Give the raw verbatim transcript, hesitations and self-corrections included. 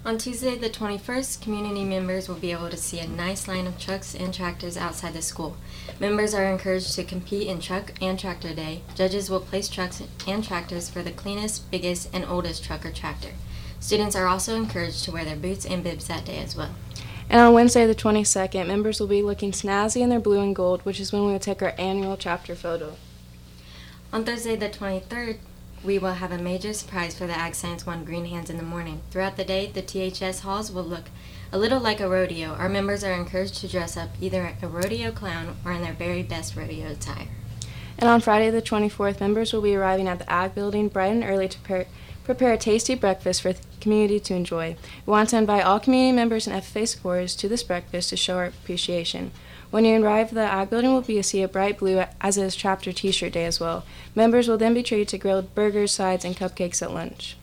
On Tuesday the twenty-first, community members will be able to see a nice line of trucks and tractors outside the school. Members are encouraged to compete in Truck and Tractor Day. Judges will place trucks and tractors for the cleanest, biggest, and oldest truck or tractor. Students are also encouraged to wear their boots and bibs that day as well. And on Wednesday the twenty-second, members will be looking snazzy in their blue and gold, which is when we will take our annual chapter photo. On Thursday the twenty-third, we will have a major surprise for the Ag Science one Green Hands in the morning. Throughout the day, the T H S halls will look a little like a rodeo. Our members are encouraged to dress up either a rodeo clown or in their very best rodeo attire. And on Friday the twenty-fourth, members will be arriving at the Ag Building bright and early to prepare, prepare a tasty breakfast for the community to enjoy. We want to invite all community members and F F A supporters to this breakfast to show our appreciation. When you arrive, the Ag Building will be a sea of bright blue, as is Chapter T-shirt Day as well. Members will then be treated to grilled burgers, sides, and cupcakes at lunch.